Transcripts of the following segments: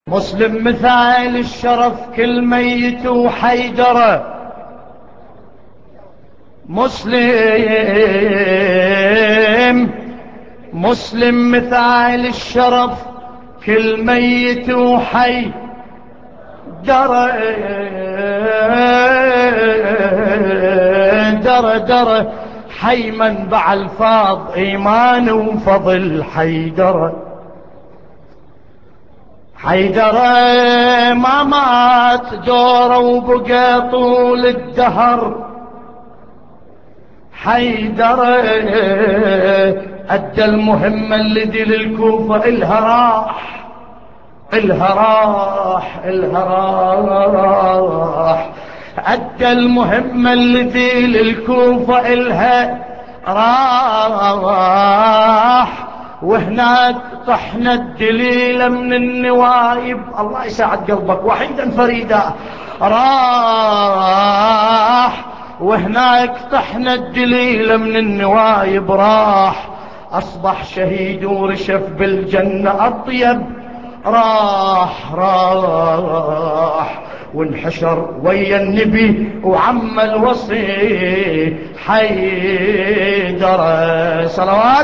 مسلم مثال الشرف كل ميت وحيدره. مسلم مثال الشرف كل ميت وحيدره. در حي منبع الفاض ايمان وفضل حيدره. حيدره ما مات دوره وبقى طول الدهر. حيدره ادى المهمه اللي دي للكوفه الها راح ادى المهمه اللي دي للكوفه الها راح. وهناك طحنا الدليل من النوايب. الله يساعد قلبك وحيدا فريدا راح. وهناك طحنا الدليل من النوايب راح. اصبح شهيد ورشف بالجنة اطيب. راح وانحشر ويا النبي وعم الوصي حيدر. صلوات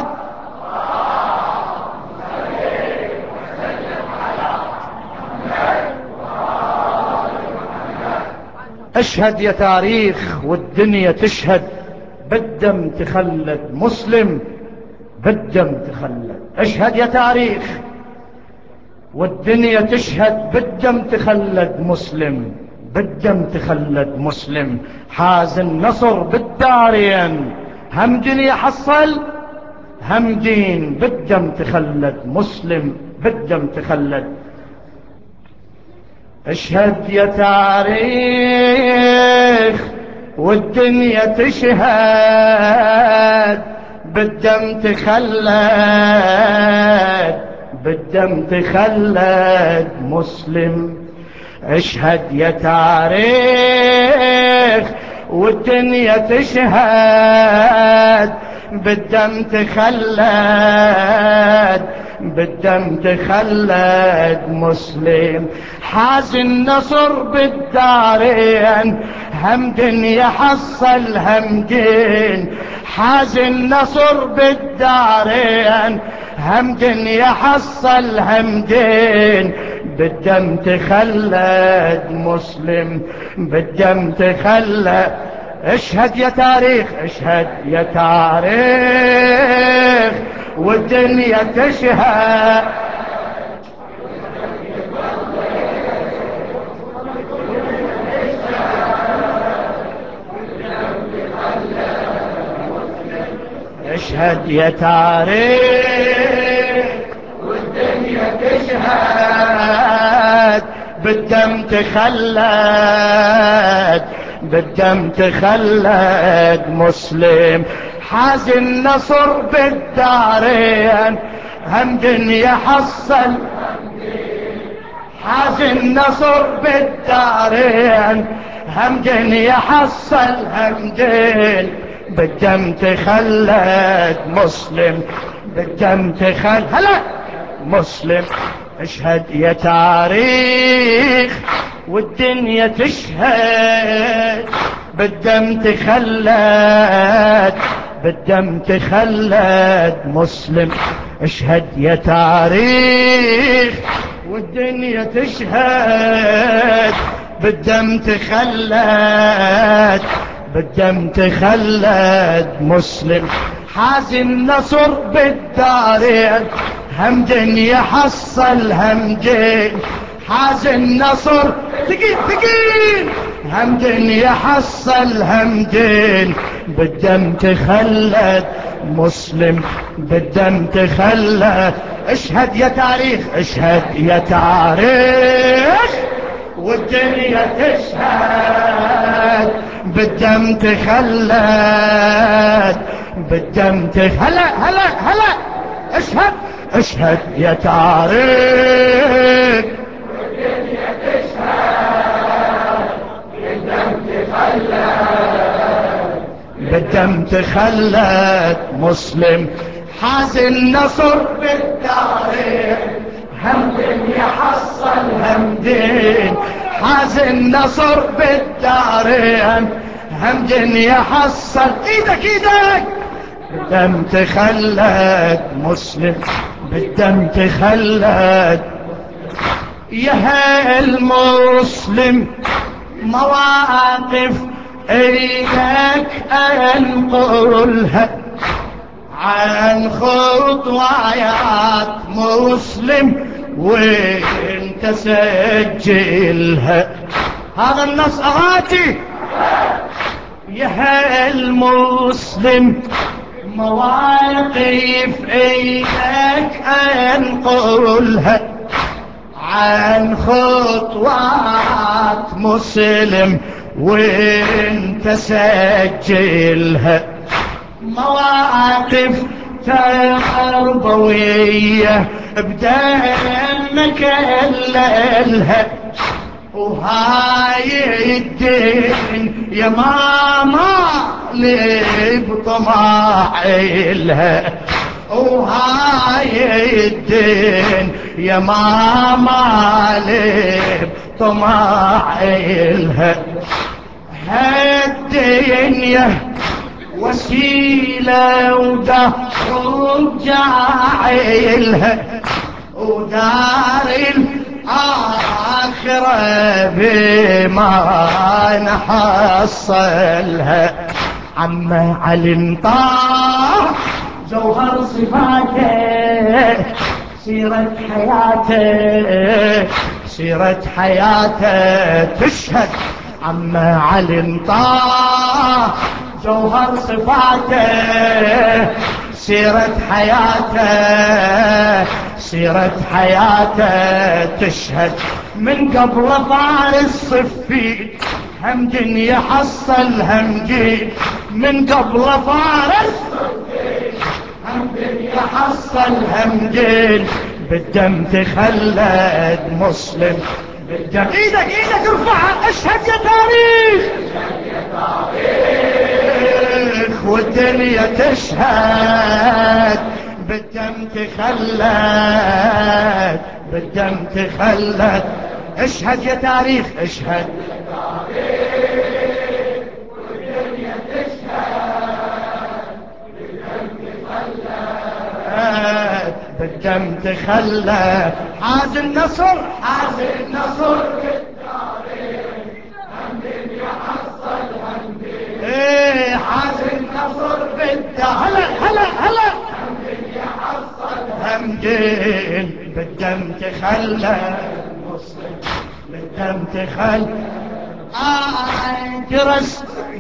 اشهد يا تاريخ والدنيا تشهد. بالدم تخلد مسلم بالدم تخلد. اشهد يا تاريخ والدنيا تشهد. بالدم تخلد مسلم بالدم تخلد مسلم. حاز النصر بالدارين هم دنيا حصل هم دين. بالدم تخلد مسلم بالدم تخلد. اشهد يا تاريخ والدنيا تشهد. بالدم تخلد بالدم تخلد مسلم. اشهد يا تاريخ والدنيا تشهد. بالدم تخلد بالدم تخلد مسلم. حاز النصر بالدارين هم دنيا حصل هم دين. حاز النصر بالدارين هم دنيا حصل هم دين. بالدم تخلد مسلم بالدم تخلد. اشهد يا تاريخ اشهد يا تاريخ والدنيا تشهد. اشهد يا تاريخ والدنيا تشهد. بالدم تخلد بالدم تخلد مسلم. حاز النصر بالدارين هم دنيا حصل. حاز النصر بالدارين هم دنيا حصل هم دين. بالدم تخلد مسلم بالدم تخلد هلا مسلم. اشهد يا تاريخ والدنيا تشهد. بالدم تخلد بالدم تخلد مسلم. اشهد يا تاريخ والدنيا تشهد. بالدم تخلد بالدم تخلد مسلم. حاز النصر بالدارين هم دنيا حصل هم دين. حاز النصر ثقيل هم دنيا حصل هم دين. بالدم تخلد مسلم بالدم تخلد. اشهد يا تاريخ اشهد يا تاريخ والدنيا تشهد. بالدم تخلد بالدم هلا اشهد اشهد يا تاريخ والدنيا تشهد. بالدم تخلد بالدم تخلد مسلم. حاز النصر بالدارين هم دنيا حصل همدين حاز النصر بالدارين همدين يحصل ايدك ايدك بالدم تخلد مسلم بالدم تخلد يا المسلم مواقف ايدك انقلها عن خطوات مسلم وانت سجلها هذا النص اغاتي يا المسلم مواقف ايدك انقلها عن خطوات مسلم وانت سجلها مواقف تربوية بدمك الليلها وهاي الدين يا ماما لي بطمع إلها وهاي الدين يا ماما لي بطمع إلها هالدنيا وسيلة ودار جاعلها ودار الآخرة بما نحصلها عم علي انطار جوهر صفاته سيرة حياته سيرة حياته تشهد عم علي انطار جوهر صفاته سيرة حياته سيرة حياته تشهد من قبل فارس صفين همدين يحصل همدين من قبل فارس همدين يحصل همدين بالدم تخلد مسلم بالدم ايدك ايدك ارفعها اشهد يا تاريخ والدنيا تشهد بالدم تخلد بالدم تخلد اشهد يا تاريخ اشهد والدنيا تشهد بالدم تخلد حاز النصر حاز النصر ايه حاز النصر بالدم هلا هلا هلا همدين بالدم تخلى مسلم بالدم تخلى درس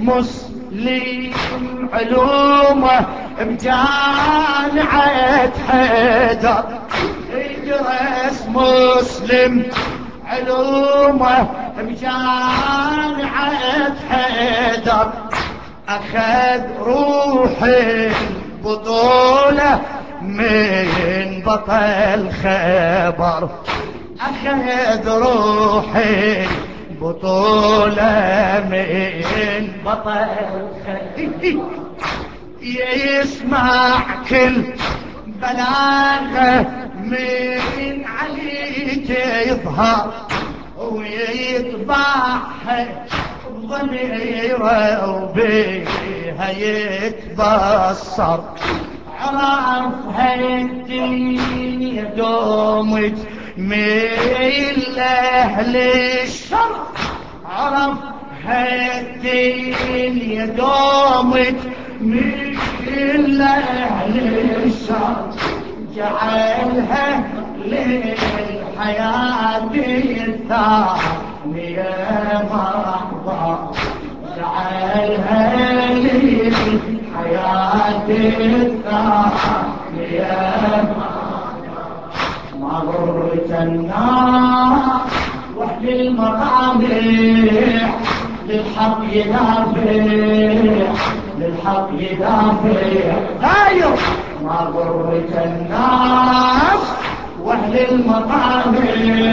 مسلم علومه بجامعة حيدر درس مسلم علومه بجامعة حيدر أخذ روحي البطولة من بطل خبر أخذ روحي البطولة من بطل خبر يسمع كل بلاغة من عليك يظهر ويتباحى ضميره وبيها يتبصر عرف هالدنيا دومت ميل لأهل الشر عرف هالدنيا دومت ميل لأهل الشر جعلها للحياة الثانية مرحبا جعلها للحياة الثانية مرت النار وحد المطامح للحق يدافع للحق يدافع داير مرت الناس واهل المطامح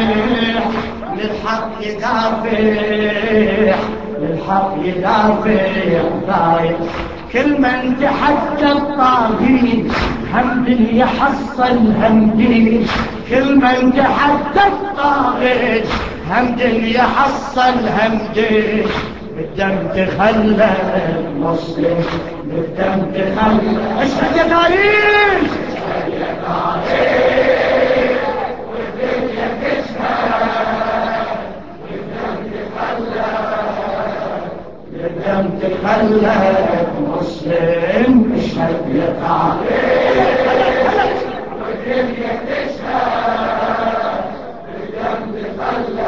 للحق يدافع للحق يدافع داير كل من تحدى الطاغين هم دنيا حصل هم دين. كل من تحدى الطاغين هم دنيا حصل هم دين. بالدم تخلى المسلم، بالدم تخلى. اشهد يا تاريخ، اشهد يا تاريخ، والدنيا تشهد. بالدم تخلى، بالدم تخلى المسلم. اشهد يا تاريخ، والدنيا تشهد. بالدم تخلى،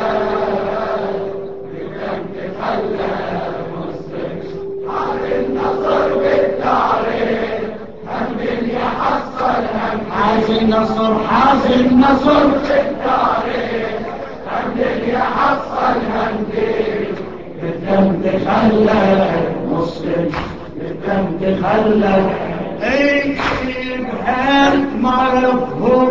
بالدم تخلى المسلم. هذا النصر بالتاريخ هم دنيا حصل هم. حاز النصر، حاز النصر بالتاريخ هم دنيا حصل هم دين. بالدم تخلى المسلم، بالدم تخلى. بهال مرفوع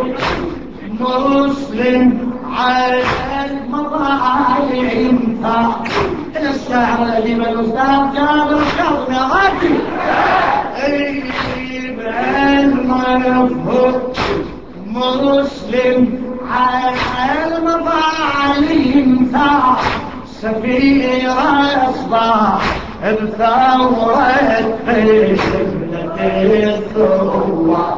مسلم على المظالم ثار. الشعر اللي بالاستاذ جابر خلنا غادي. بهال مرفوع مسلم على المظالم ثار. سفيرة أصبح بثورة قبلة الثوار.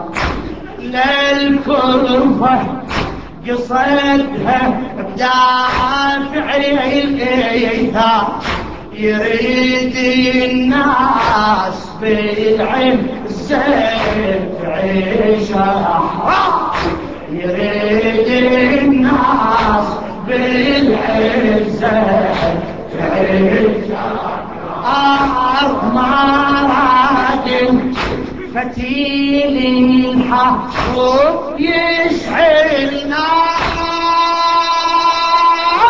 للكرفة قصدها بدافع الإيثار. يريد الناس بالعزة تعيش أحرار. يريد الناس بالعزة تعيش أحرار. مراد فتيل الحرب يشعل نار.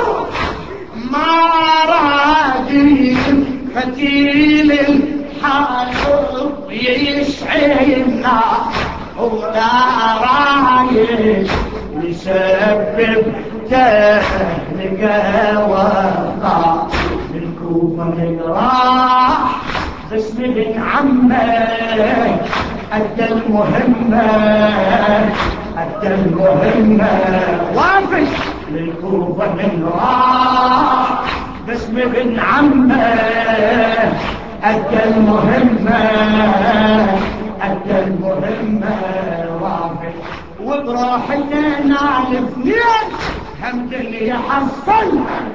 مراد فتيل الحرب يشعل نار. ولا رايش يسبب تهلكة وقع. الكوفة من راح باسم ابن عمه أدى المهمة، أدى المهمة. وافش للكوفة من راح باسم ابن عمه أدى المهمة، أدى المهمة. وافش وبراحته نال اثنين هم دنيا حصل.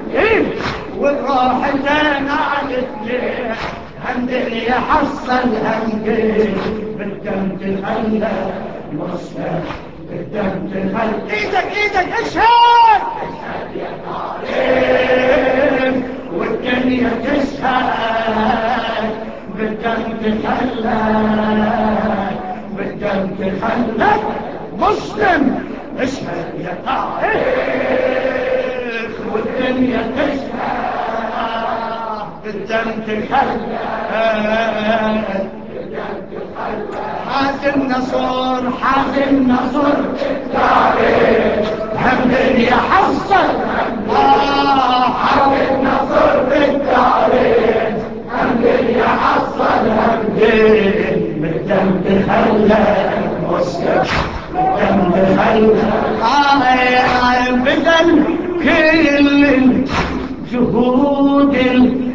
وبراحته نال اثنين هم دنيا حصل هم دين. بالدم تخلى مسلم، بالدم تخلى. ايدك ايدك اشهد، اشهد يا طارق والدنيا تشهد. بالدم تخلى، بالدم تخلى مسلم. اشهد يا طارق والدنيا تشهد. بالدم تخلى، حاز النصر، حاز النصر بالتاريخ هم دنيا حصل. حاز النصر بالتاريخ هم دنيا حصل هم دين. بالدم تخلى مسلم، بالدم تخلى. بدل كل جهود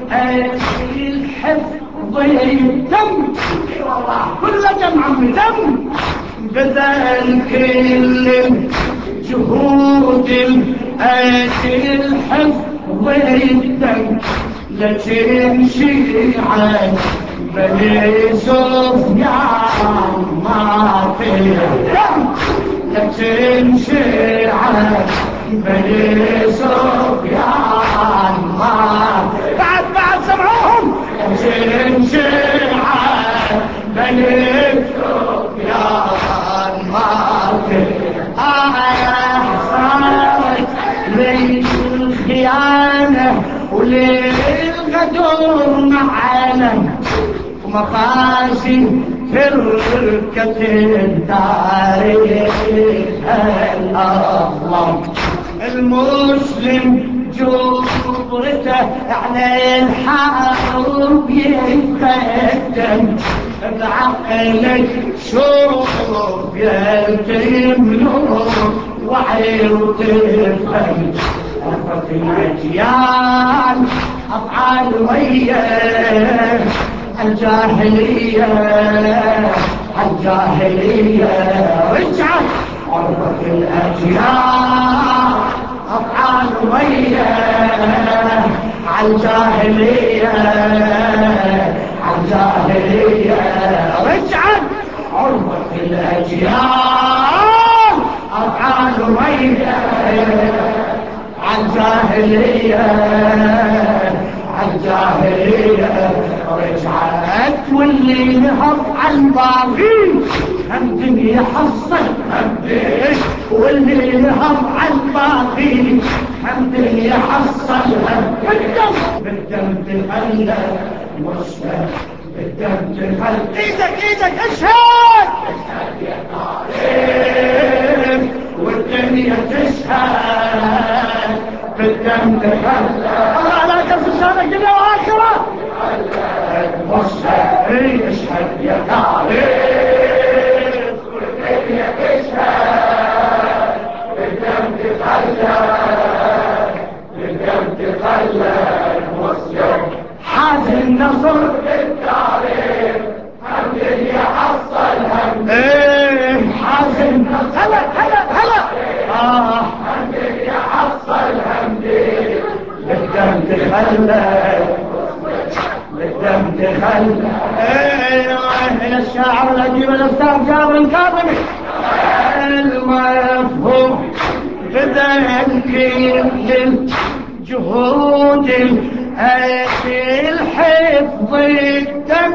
الحفظ الدم. والله كل دم عم دم. بذل كل جهود الحفظ الدم. لتمشي عن بني سفيان ما في دم. لتمشي عن بني سفيان ما بعد سمعوهم. تمشي عن بني سفيان ما في صارت للخيانة وللغدر معنا. ومقاسي فرقة التاريخ الأظلم. المسلم جبرته على الحرب يتقدم بعقلك شوف يلتم نور وعي وتفهم أخذ الأجيال أفعال ويا الجاهلية رجعت عرفت الأجيال أفعال ويا الجاهلية رجعت عرفت الأجيال أفعال ويا الجاهلية رجعت واللي نهض على الباغي هم دنيا حصل هم ديش واللي نهض على الباغي هم دنيا حصل هم بالدم تخلى مسلم بالدم تخلى ايدك اشهد يا طارق والدنيا تشهد بالدم تخلى الله لا تنسى شانك دنيا واخره مسلم اشهد يا طارق والدنيا تشهد بالدم تخلى مسلم حاز النصر بالتاريخ هم دنيا حصل هم حاز النصر هلا هم دنيا حصل هم بالدم تخلى يا الشاعر الأديب الأستاذ جابر الكاظمي المفهوم بذلك للجهود الحفظ الدم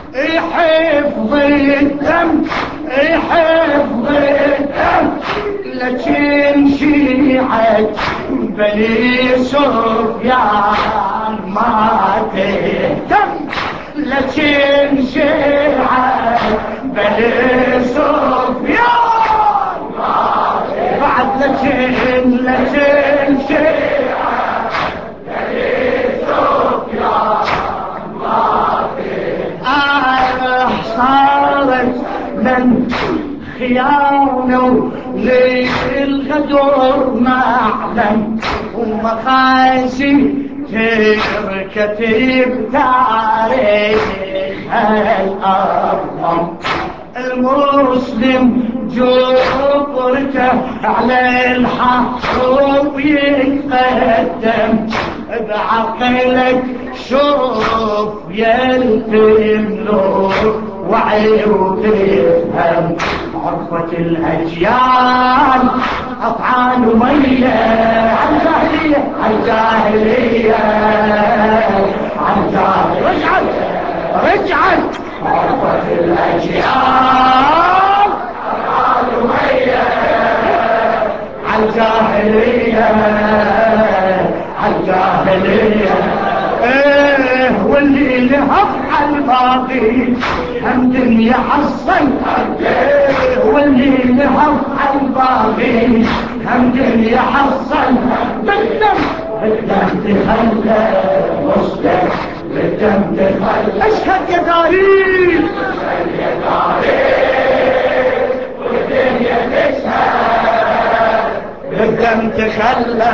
لكن شيعة بني سفيان ما تهتم لكن شيعة بني سفيان بعد لكن شيعة بني سفيان ما تهتم صارت من خيانة للغدر معلم ومخازي تركتب تاريخ الأرض المسلم جبرته على الحرب يتقدم بعقلك شوف يلتم نور وعي وتفهم عرفت الأجيال أفعال ويا الجاهلية رجعت عرفت الأجيال أفعال ويا الجاهلية واللي لهف على الباقي هم دنيا حصل واللي لهف على الباقي هم دنيا حصل بالدم تخلى مسلم بالدم تخلى اشهد يا تاريخ والدنيا تشهد بالدم تخلى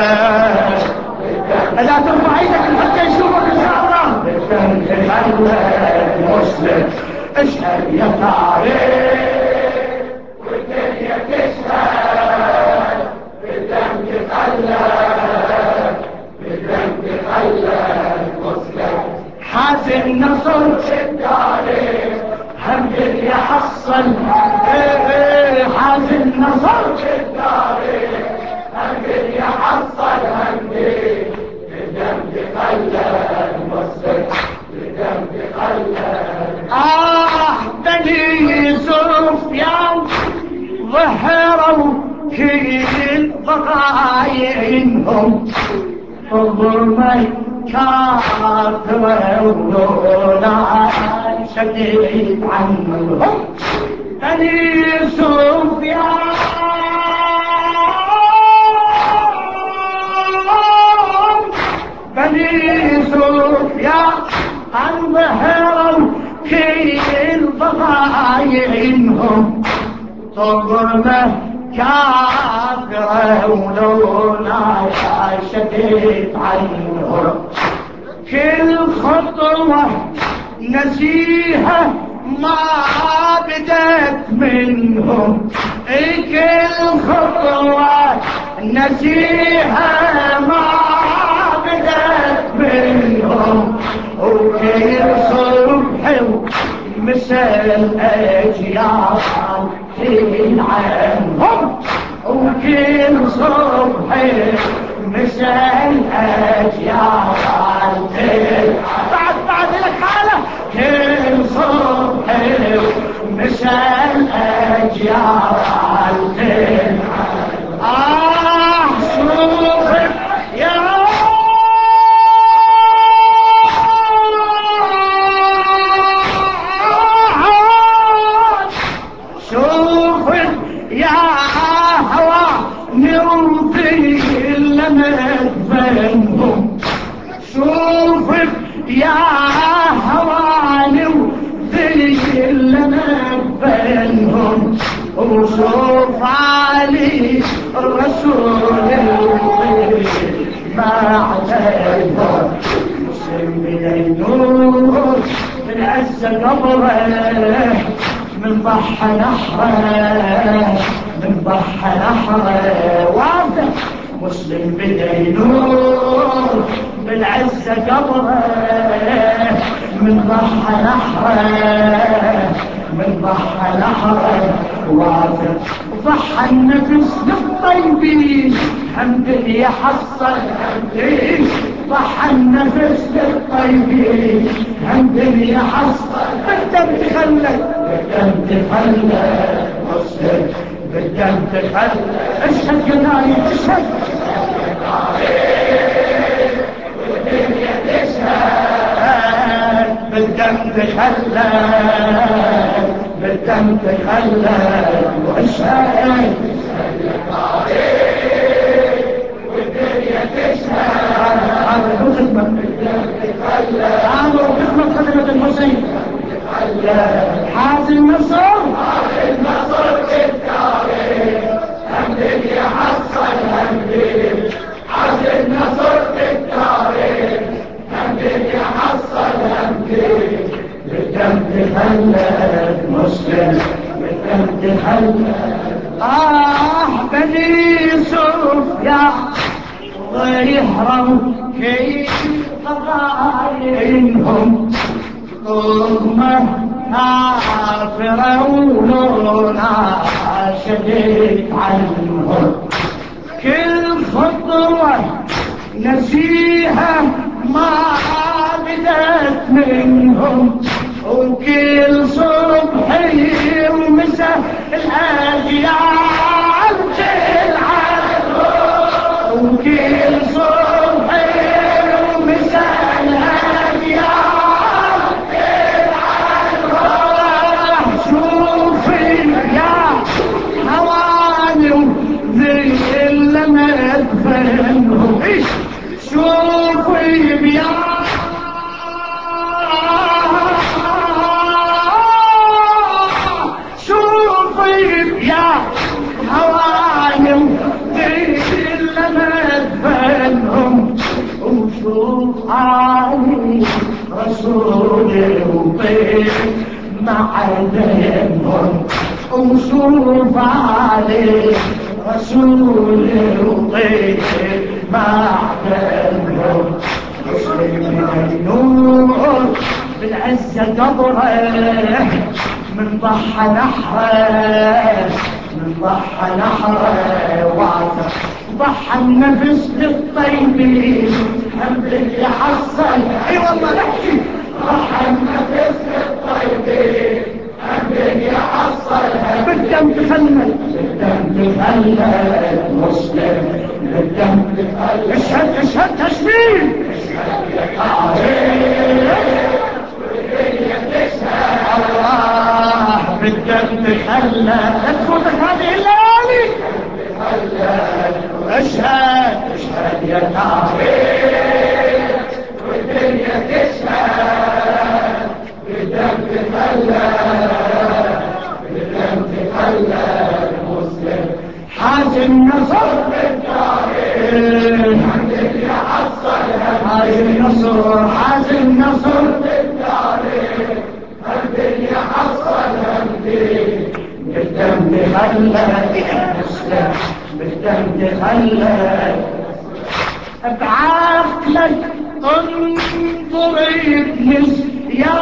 لا ترفع ايدك حتى يشوفك ان شاء الله بالدم تخلى مسلم اشهد يا تاريخ والدنيا تشهد بالدم تخلى مسلم حاز النصر التاريخ هم دنيا حصل حاز النصر التاريخ هم دنيا حصل هم بالدم تخلى مسلم بالدم تخلى بني سفيان ظهروا كل ضغاينهم ظلم الكافر ودولا شديد عنهم بني سفيان سفيان انظهروا كل ضغاينهم طغمة كافرة ولولا شديد عنهم كل خطوة نسيها ما بدت منهم كل خطوة نسيها ما بدت منهم وكل صبح ومساء الأجيال تين عنهم وكل صبح مساء الأجيال تين بعد لك حالة كل صبح مساء الأجيال تين شوفك يا شوفك يا هوا نوفي لما تفهمهم شوفك يا هوا نوفي لما تفهمهم وشوف علي الرسول ما عتبهم مسلم بالنور من عز قبره من ضحى نحره من ضحى نحره واضح مسلم بدينور بالعز قبره من ضحى نحره من ضحى نحره واضح ضحى النفس للطيبين حمد يحصل حمدين ضحى النفس للطيبين حمد يحصل بالدم تخلى بالدم تخلى مسلم بالدم تخلى اشهد جناي اشهد والدنيا تشهد بالدم تخلى بالدم تخلى واشهد والدنيا تشهد هذا هو خدمة بالدم تخلى هذا هو خدمة الحسين حاز النصر في التاريخ حمد يحصل حمدين حاز النصر في التاريخ حمد يحصل حمدين بالدم تخلى مسلم بالدم تخلى بني سفيان ويهرب كيف قضاينهم طغمة كافرة ولولا شديد عنهم كل خطوة نسيها ما بدت منهم وكل صبح ومساء الأجيال تلعنهم وكل صبح ومساء الأجيال تلعنهم شوفي يا حواني ذي لما تفهمهم شوفي يا وشوف علي رسول وطيب مع دينهم وشوف علي رسول وطيب مع دينهم مسلم النور بالعزة قبره من ضحى نحره من ضحى نحره واثق ضحى النفس للطيبين حمد يحصل اي والله نحكي ضحى النفس للطيبين حمد يحصل بالدم تخلى بالدم تخلى مسلم بالدم تخلى اشهد اشهد تشميل اشهد يا طارق والدنيا تشهد الله بالدم تخلى لا تفوتك هذه الليالي اشهد اشهد يا طارق والدنيا تشهد بالدم تخلى بالدم تخلى المسلم حاز النصر بالتاريخ الدنيا حصلها حاز النصر حاز النصر بالتاريخ الدنيا حصلها بالدم تخلى المسلم بالدم تخلى بعقلك انظر ابلس يا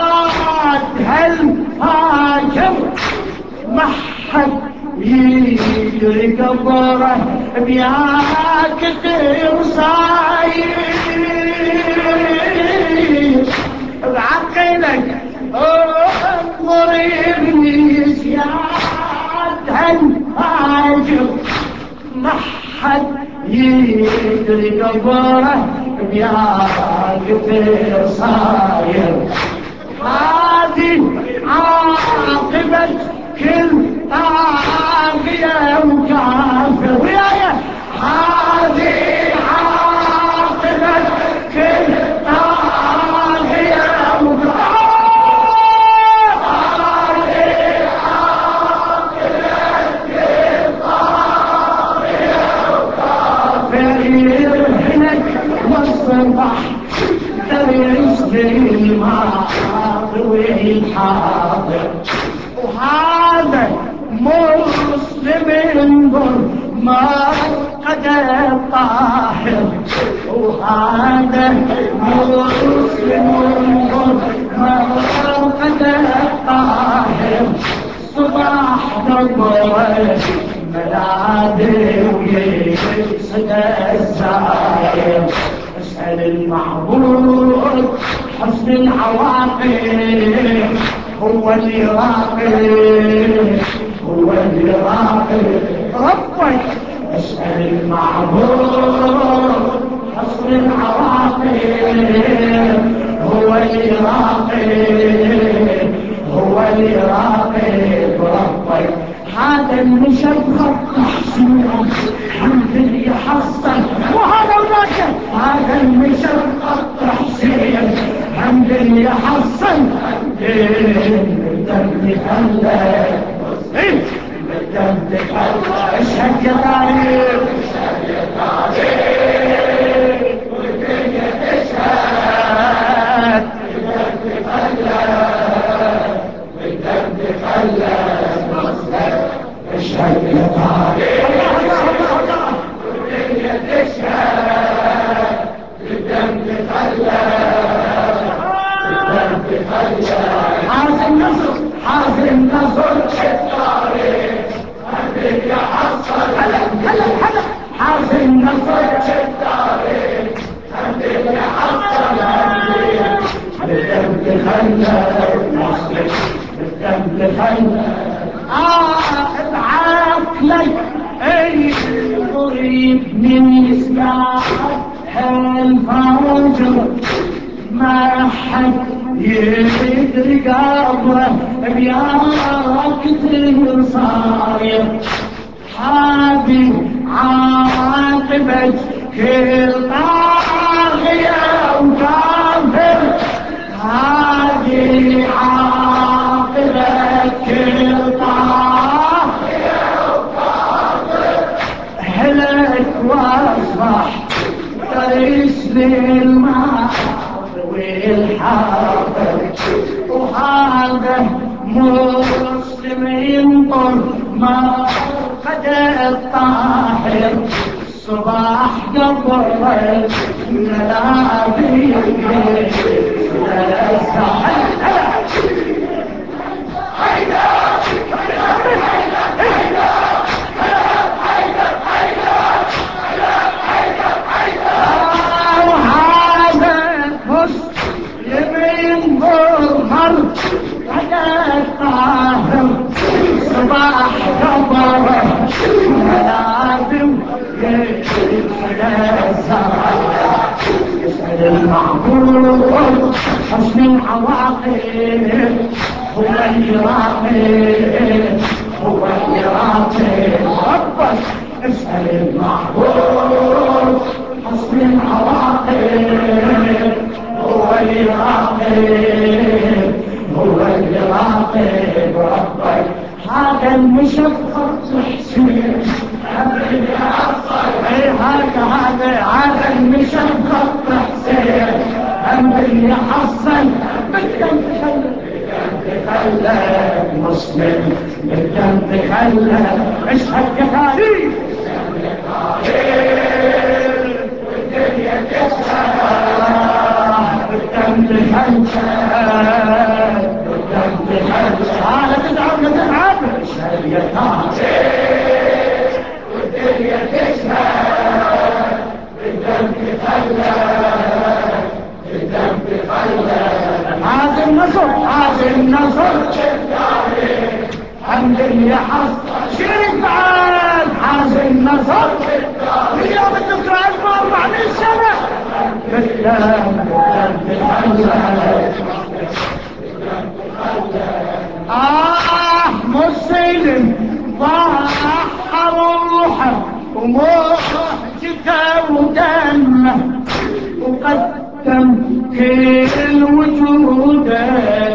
هالهاجم ما حد يجري قبره بياك تصاير بعقلك انظر ابلس يا هالهاجم ما حد يدري قبره بياك تصاير هذه عاقبة كل طاغية وكافر ويايا هذه عاقبة كل طاغية وكافر يرهنك والصبح تريس بالماضي والحاضر وهذا مسلم انظر ما قد الطاهر وهذا مسلم انظر ما قد الطاهر صباح دبره ملاذي ويسد الزاير اسأل المعبود حسن العواقب هو اللي راقب هو اللي راقب ربك اسأل المعبود حسن العواقب هو اللي راقب هو اللي راقب ربك هذا المشبه تحسين حمد اللي حصل وهذا وذاك هذا المشبه تحسين حمد اللي حصل بالدم تخلى بالدم تخلى اشهد يا تاريخ اشهد يا تاريخ والدنيا تشهد بالدم تخلى بالدم تخلى اشهد يا تاريخ والدنيا تشهد بالدم تخلى بالدم تخلى حاز النصر حاز النصر التاريخ الدنيا حصل هلا هلا هلا حاز النصر التاريخ الدنيا حصل بالدم تخلى المسلم بالدم تخلى بعقلك اي قريب من اسمع هالفوجر ما حد يدري قبره بياك تصاير هذه عاقبة كل طاغية وكافر هذه عاقبة كل طاغية وكافر هلك واصبح تريس بالماء والحاضر وهذا مسلم ينظر ما قد الطاهر صباح قبره ملاذي صباح قبره ملازم يسأل المعبود حسن العواقب هو اللي راقب هو اللي راقب ربك اسأل المعبود حسن العواقب هو اللي راقب، هو اللي راقب ربك. هذا المشفق حسين هم اللي حصل، هذا المشفق حسين هم اللي حصل. بالدم تخلى مسلم، بالدم تخلى. اشهد يا تاريخ، والدنيا تشهد، بالدم تخلى، بالدم تخلى. لا تتعب لا تتعب، اشهد يا تاريخ، والدنيا تشهد، بالدم تخلى، بالدم تخلى. هذا النصر، هذا النصر الحمد لله. حصل شريك بعد هذا النصر اليوم الدكتور 1400 سنة. بالدم تخلى. مسلم ضحى روحه وموجته ودمه، وقدم كل وجوده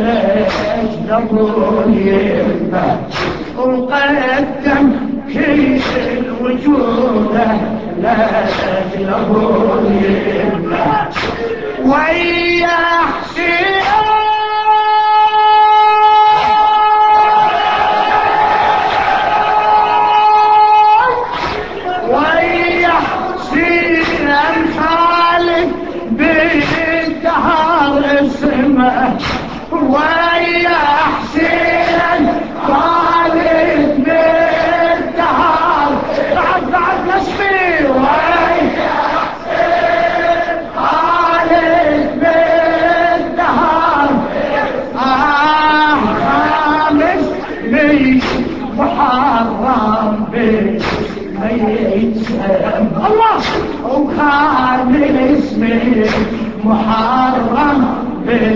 لأجل يمه، وقدم كل وجوده لأجل يمه. ويا حسين ويا حسين خالد بالدهر، بعد نسبي. ويا حسين خالد بالدهر، خامس من محرم بالميت الله، وخامس من محرم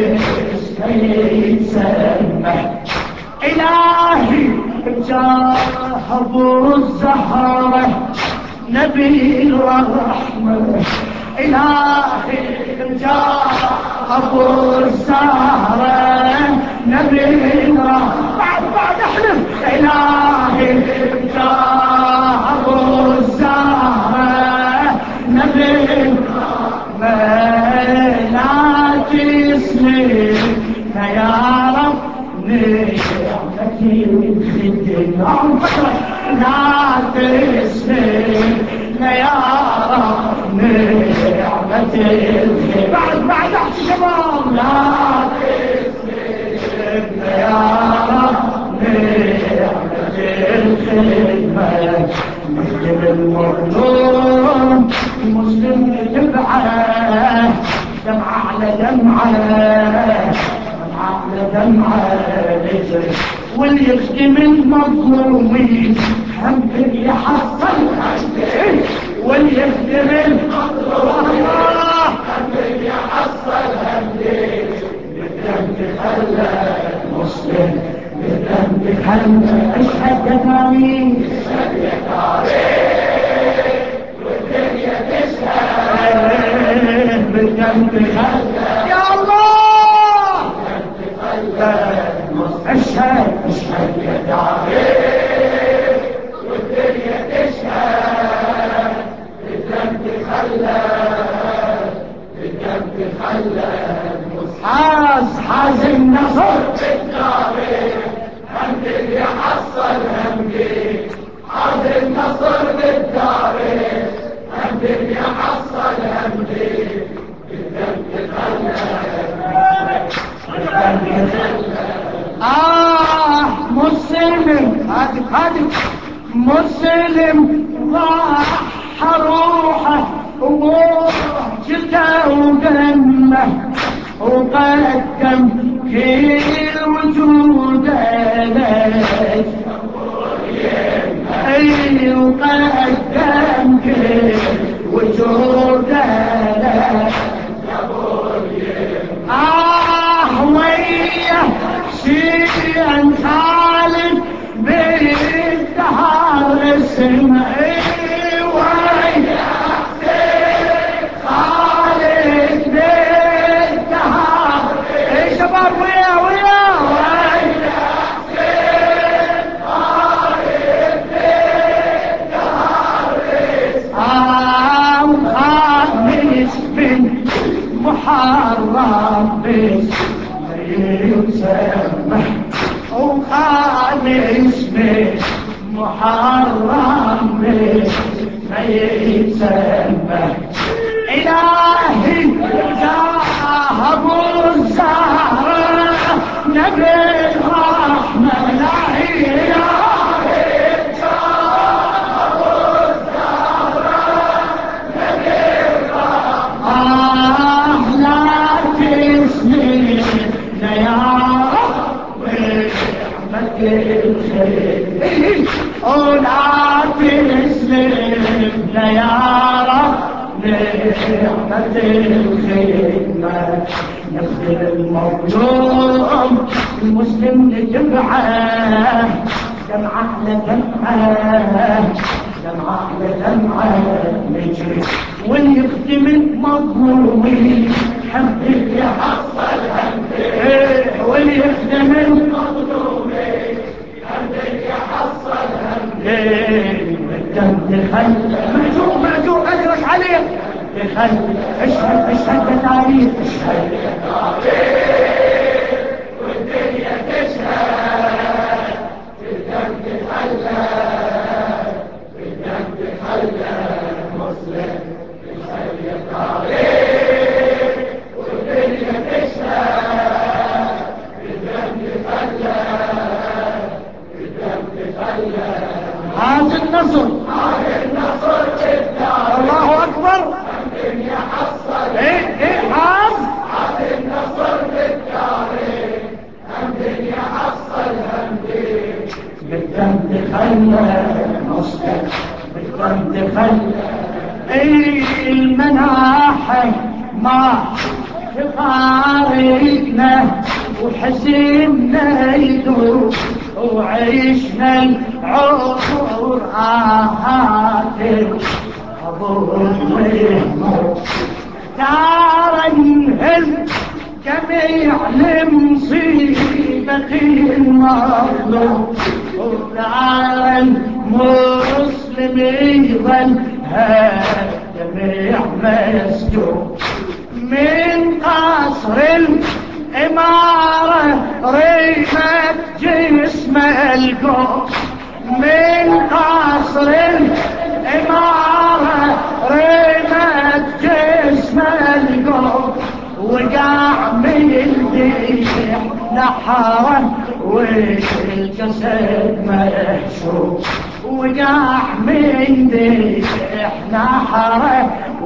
يتسمى. إلهي جاه أبو الزهرة نبي الرحمة، إلهي جاه أبو الزهرة نبي الرحمة. بعد احلف. إلهي جاه أبو الزهرة نبي الرحمة. لا تسلم يا رب نعمتي الخدمة، لا تسلم يا رب نعمتي الخدمة. بعد احكي شباب. لا تسلم يا رب نعمتي الخدمة. مسلم المظلوم مسلم تبعه، دمعة على دمعة، دمعة على دمعة، واللي يخدم المظلومين هم اللي حصل، واللي يخدم المظلومين هم اللي حصل. بالدم تخلى مسلم، بالدم تخلى. اشهد يا تاريخ، اشهد يا تاريخ، والدنيا تشهد. بالدم تخلى يا الله، بالدم تخلى. اشهد اشهد يا تاريخ، والدنيا تشهد. بالدم تخلى، بالدم تخلى. حاز النصر بالتاريخ هم اللي حصل همي. حاز النصر بالتاريخ هم اللي حصل همي. بالدم تخلى. مسلم هادي مسلم ضحى روحه وموجته ودمه، وقدم كل وجوده لك. وقدم كل وجوده لك. ويا شيئا خالد بالدهر اسمه. ويا خالد بالدهر محرم بس يسمى وخالي اسمه محرم بس ما يسمى إلهي ذهب الزهرة نبي الرحمة لا إلهي ذهب الزهرة نبي الرحمة لا تسمينا يا رب رحمة الخير ولا تسلمنا يا رب نعمة الخدمة نخدم المظلوم المسلم نجمعه دمعة لدمعة دمعة لدمعة نجري ونخدم المظلومين حمد يحصل همه ونخدم المظلومين حمد يحصل همه الدم تخلى مأجور أجرك عليه تخلى اشهد اشهد بتاريخ اشهد بتاريخ والدنيا تشهد الدم تخلى الدم تخلى مسلم اشهد بتاريخ والدنيا تشهد الدم تخلى الدم تخلى هذا النصر الله أكبر الدنيا حصل ايه حاز هذا النصر بالتاريخ الدنيا حصل همدين بالدم تخلى مسلم بالدم تخلى ايه المناحة ما تفارقنا وحزننا يدور وعيشنا العمر آهاتر أبوه ترى انهم جميع المصيبة المظلوم وترى المسلم يظل جميع مسجون من قصر الإمارة ريمة جسم القوم من قصر الإمارة ريمة جسم القوم وقع من الديح نحرا والجسد محشور وقع من ديح نحرا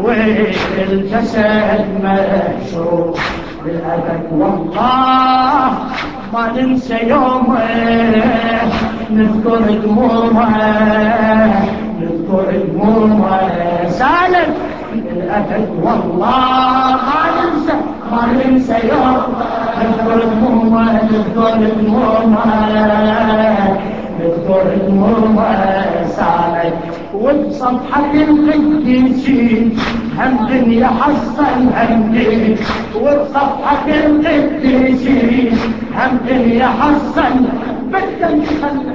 والجسد محشور للأبد والله ما ننسى يومه نذكر دموعه نذكر دموعه سالم للأبد والله ما ننسى يومه نذكر دموعه نذكر دموعه نذكر دموعه سالم وبصفحة القديسين همد يحصل همدين وبصفحة القديسين همد يحصل بالدم تخلى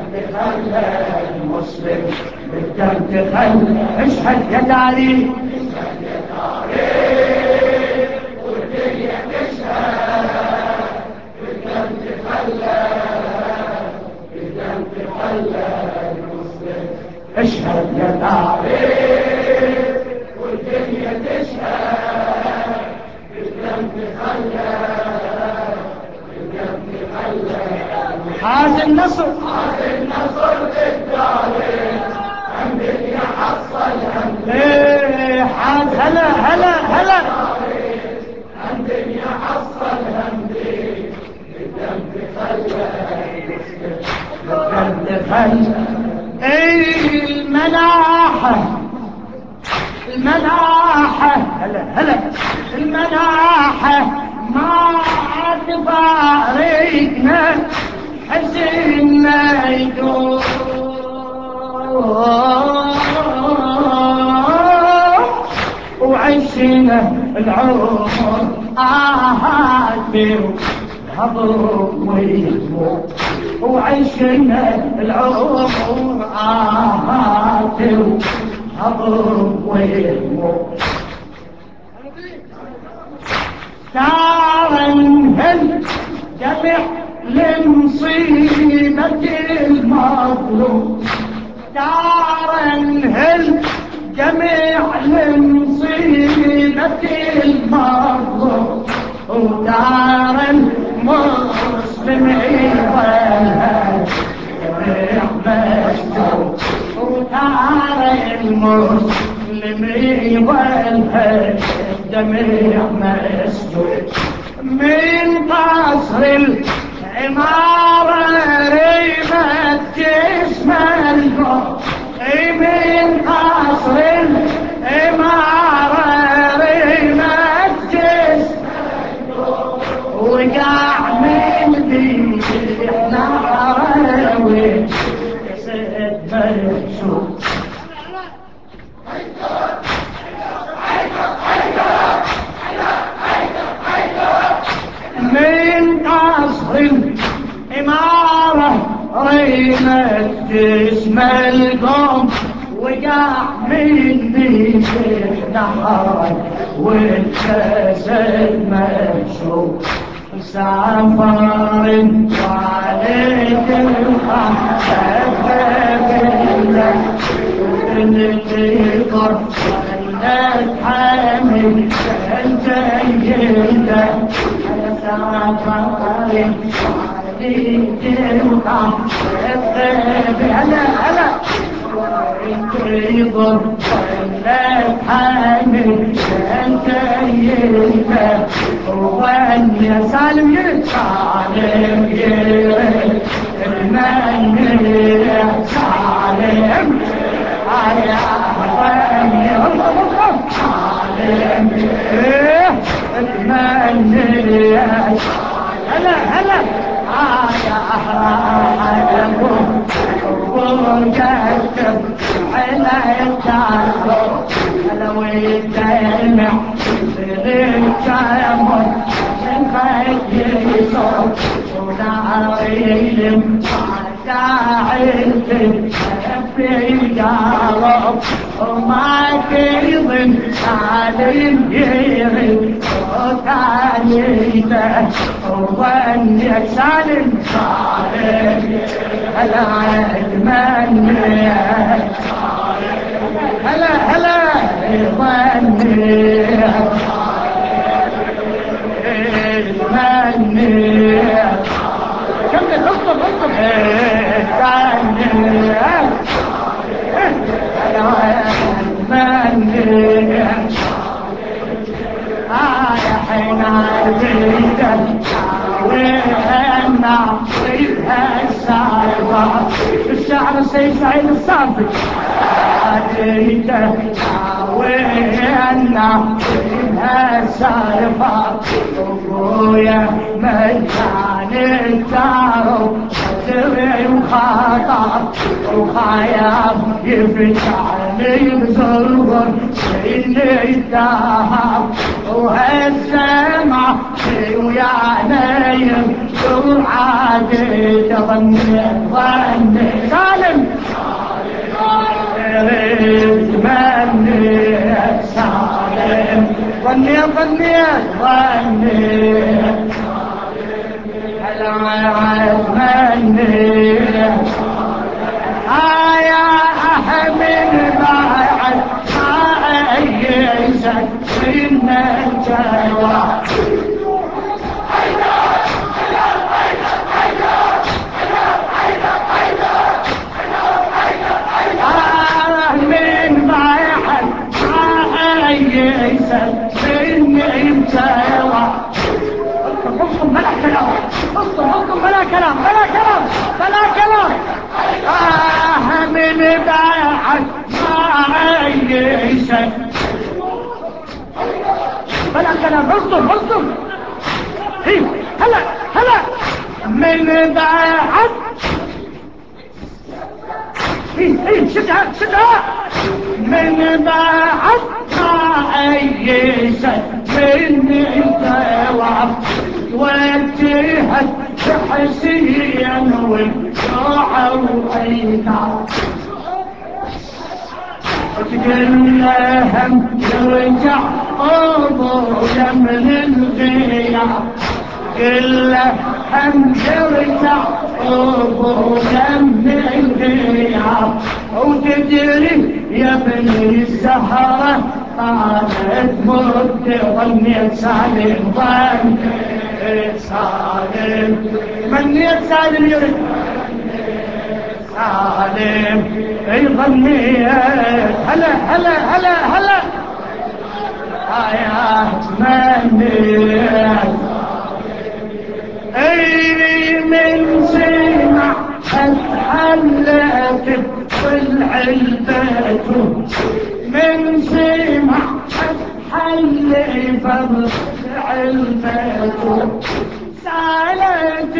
المسلم بالدم تخلى اشهد يا تاريخ اشهد يا تاريخ والدنيا تشهد بالدم تخلى بالدم تخلى المسلم اشهد يا تاريخ والدنيا تشهد بالدم تخلى بالدم تخلى هذا النصر بالتاريخ حمد يحصل همدين ايه حاز هلا هلا هلا حمد يحصل همدين بالدم تخلى بالدم تخلى ايه الملاحة هلا الملاحة ما تفارقنا حزننا يدور وعشنا العمر آهاتر هضر ويموت وعشنا العمر آهاتر هضر ويموت دار الهل جمع لمصيبة المظلوم، دار الهل جمع لمصيبة المظلوم، ودار المسلم والهل جميع مسجون، ودار المسلم والهل جميع مسجون. من قصر العمارة ريبة جسم القوم، من قصر العمارة ريبة جسم القوم، وقع من ذي ناره وجسد مرشوم. من قصر العمارة ريمت جسم القوم، وقع من ذي نهار والجسد مكشوف. سافر وعليك الخفف النقر خلت حامل الجيدة. سافر وعليك الخفف هلا يضر خلت حامل الجيدة. وين يا سالم يرد سالم يرد المن يا سالم يا وين يرد سالم يرد المن يا هلا هلا يا أحراركم وجدتم على الدار لو يدمع بالجمر من خير ونعيلم داعيتي في الجارب وما كيضن سالم يرد وتانيته وظنك سالم سالم هلا اتمنى هلا هلا ظني كمل اصطب اصطب يا حنايتك وهنا ويها السالفة الشعر السيد سعيد الصافي حنايتك وهنا ويها السالفة ابويا مجان الدار درعي وخطر وخيام يفتحني بزرغر اللي الدهر وهالسمع ويا نايم وعادي تظني ظني سالم مني سالم ظني ظني هلا مني يا أحمد بعد عيشك من الجواب من بعد عيشك من الجواب. اصطم بلا كلام اصطم بلا كلام بلا كلام بلا كلام من بعد عيشك بلا كلام اصطم هلا هلا من بعد شدها من بعد عيشك من الجواب وجهت حسيا والشوع وعينا تقول له هم يرجع أبويا من الغياب، قل له هم يرجع أبويا من الغياب. وتدري يا ابني الزهرة طالت مدة ظنيت سالم، ظنيت سالم، منيت سالم يرد سالم، اي ظنيت هلا هلا هلا هلا يا منيت اي من سمع اتحلت والعلبة، من سمع اتحلت والعلبة، سالت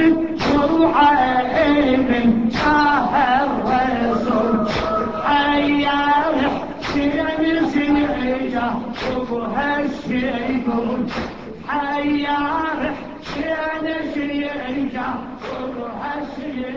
وعين شاه الرسول حياه شين سيجا وبهالشي يقول حياه شين سيجا وبهالشي